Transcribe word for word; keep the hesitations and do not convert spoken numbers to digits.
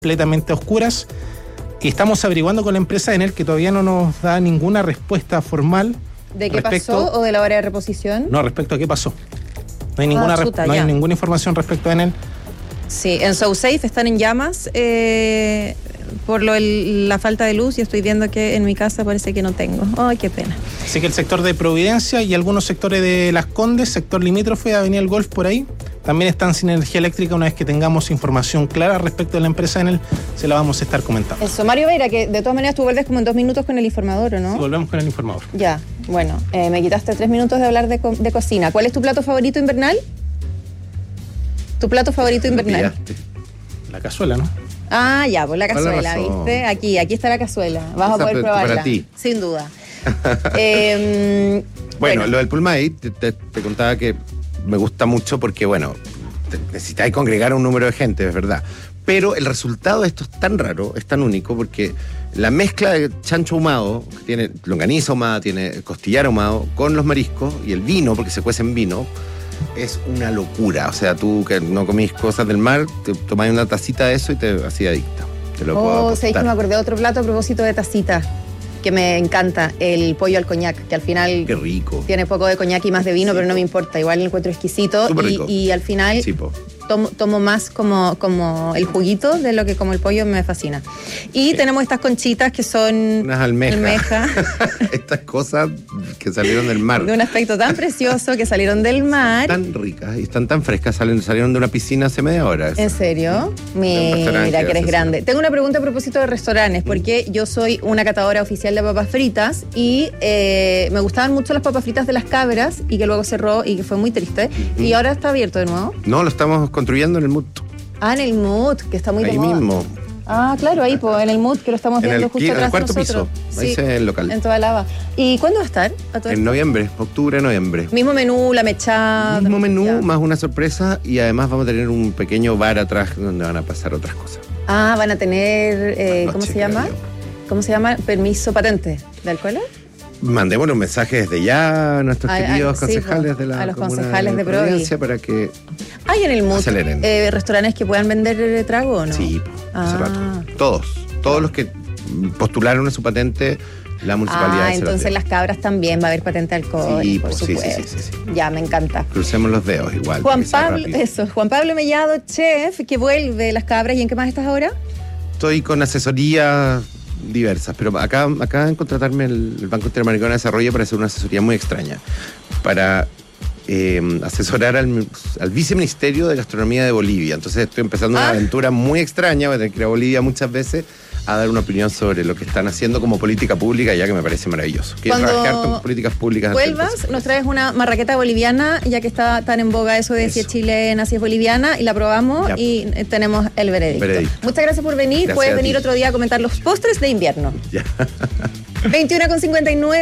completamente oscuras, y estamos averiguando con la empresa Enel, que todavía no nos da ninguna respuesta formal. ¿De qué respecto, pasó o de la hora de reposición? No, respecto a qué pasó. No hay ninguna, ah, chuta, no hay ninguna información respecto a Enel. Sí, en SoSafe están en llamas eh, por lo el, la falta de luz, y estoy viendo que en mi casa parece que no tengo. Ay, qué pena. Así que el sector de Providencia y algunos sectores de Las Condes, sector limítrofe, Avenida El Golf, por ahí, también están sin energía eléctrica. Una vez que tengamos información clara respecto de la empresa Enel, se la vamos a estar comentando. Eso, Mario Veira, que de todas maneras tú vuelves como en dos minutos con el informador, ¿o no? Sí, volvemos con el informador. Ya, bueno, eh, me quitaste tres minutos de hablar de, co de cocina. ¿Cuál es tu plato favorito invernal? ¿Tu plato favorito invernal? La cazuela, ¿no? Ah, ya, pues la cazuela, ¿viste? Aquí, aquí está la cazuela. Vas Esa a poder probarla. Para ti. Sin duda. eh, bueno, bueno, lo del Pulmay, te, te, te contaba que me gusta mucho porque, bueno, necesitáis congregar a un número de gente, es verdad. Pero el resultado de esto es tan raro, es tan único, porque la mezcla de chancho ahumado, que tiene longaniza ahumada, tiene costillar ahumado, con los mariscos y el vino, porque se cuece en vino, es una locura. O sea, tú que no comís cosas del mar, te tomás una tacita de eso y te hacía adicta. Te lo puedo oh, sabéis que me acordé de otro plato a propósito de tacita, que me encanta, el pollo al coñac, que al final Qué rico. tiene poco de coñac y más de vino, sí, pero no me importa, igual lo encuentro exquisito. Y, y al final sí, tomo, tomo más como, como el juguito de lo que como el pollo, me fascina. Y sí, tenemos estas conchitas que son unas almejas. almejas. Estas cosas que salieron del mar. De un aspecto tan precioso, que salieron del mar. Tan ricas y están tan frescas, salen, salieron de una piscina hace media hora. Eso. ¿En serio? Mira, que eres grande. Eso. Tengo una pregunta a propósito de restaurantes, porque yo soy una catadora oficial de papas fritas y eh, me gustaban mucho las papas fritas de Las Cabras, y que luego cerró y que fue muy triste. Mm-hmm. ¿Y ahora está abierto de nuevo? No, lo estamos construyendo en el M U T. Ah, en el M U T, que está muy ahí de moda. mismo. Ah, claro, ahí, pues, en el M U T, que lo estamos viendo el, justo en atrás el cuarto de nosotros. Piso, ahí sí, es el local. En toda lava. ¿Y cuándo va a estar? ¿A todo en esto? noviembre, octubre, noviembre. Mismo menú, la mechada. Mismo menú, ya. Más una sorpresa, y además vamos a tener un pequeño bar atrás donde van a pasar otras cosas. Ah, van a tener, eh, noche, ¿cómo se llama? ¿Cómo se llama? Permiso patente de alcohol. Mandémonos un mensaje desde ya a nuestros a, queridos a, concejales sí, de la a los comuna concejales de, de Providencia para que hay en el M U T aceleren. Eh, restaurantes que puedan vender trago, ¿o no? Sí, ah. hace rato. Todos, todos los que postularon a su patente, la municipalidad. Ah, entonces las, Las Cabras también va a haber patente de alcohol, sí, por pues, supuesto. Sí, sí, sí, sí. Ya, me encanta. Crucemos los dedos igual. Juan Pablo, eso, Juan Pablo Mellado, chef, que vuelve Las Cabras. ¿Y en qué más estás ahora? Estoy con asesoría diversas, pero acá acaban de contratarme el, el Banco Interamericano de Desarrollo para hacer una asesoría muy extraña, para eh, asesorar al, al viceministerio de Gastronomía de Bolivia. Entonces estoy empezando ah. una aventura muy extraña, voy a tener que ir a Bolivia muchas veces a dar una opinión sobre lo que están haciendo como política pública, ya que me parece maravilloso. Quiero trabajar con políticas públicas. Vuelvas, nos traes una marraqueta boliviana, ya que está tan en boga eso de eso. Si es chilena, si es boliviana, y la probamos ya. Y tenemos el veredicto. veredicto. Muchas gracias por venir. Gracias. Puedes venir otro día a comentar los postres de invierno. Ya. veintiuna con cincuenta y nueve